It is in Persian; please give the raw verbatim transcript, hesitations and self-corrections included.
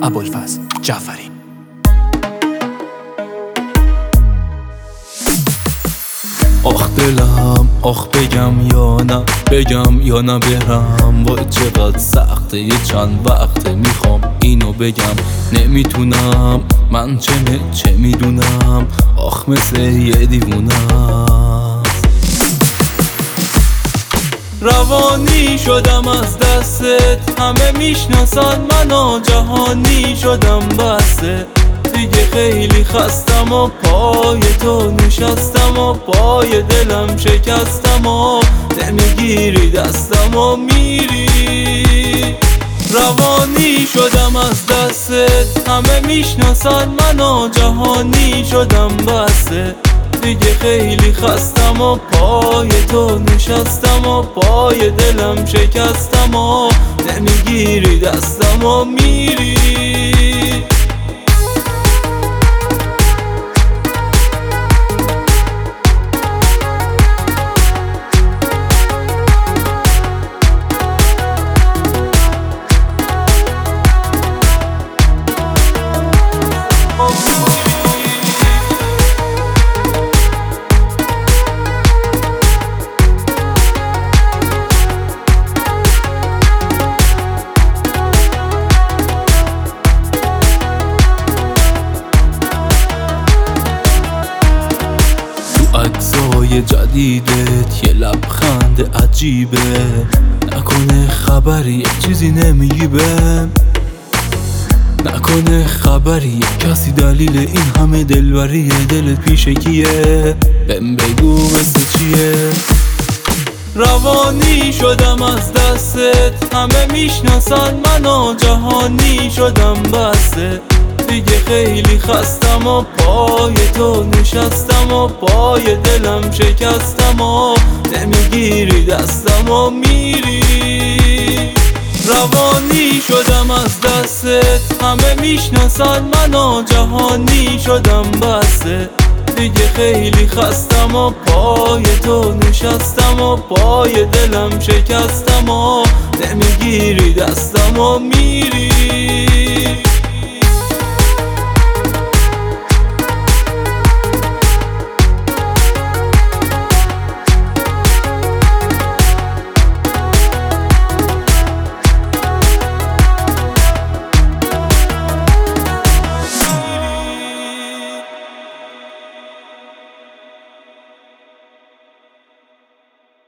ابوالفضل جعفری. آخ دلم، آخ بگم یا نه، بگم یا نه برم. وای چقدر سخته، یه چند وقته میخوام اینو بگم. نمیتونم، من چه چه میدونم. آخ مثل یه دیوونم، روانی شدم از دستت. همه میشناسن منو، جهانی شدم بسه. دیگه خیلی خستم و پای تو نشستم و پای دلم شکستم و نمیگیری دستم و میری. روانی شدم از دستت، همه میشناسن منو، جهانی شدم بسه. دیگه خیلی خستم و پای تو نشستم و پای دلم شکستم و نمیگیری دستم و میری. اجزای جدیدت یه لبخند عجیبه. نکنه خبری یک چیزی نمیگی بهم، نکنه خبری کسی دلیل این همه دلبری دلت پیش کیه؟ بهم بگو مثل چیه؟ روانی شدم از دستت، همه میشناسن منو، جهانی شدم بسه. دیگه خیلی خستم و پای تو نشستم و پای دلم شکستم و نمیگیری دستم و میری. روانی شدم از دستت، همه میشناسن منو، جهانی شدم بسه. دیگه خیلی خستم و پای تو نشستم و پای دلم شکستم و نمیگیری دستم و میری.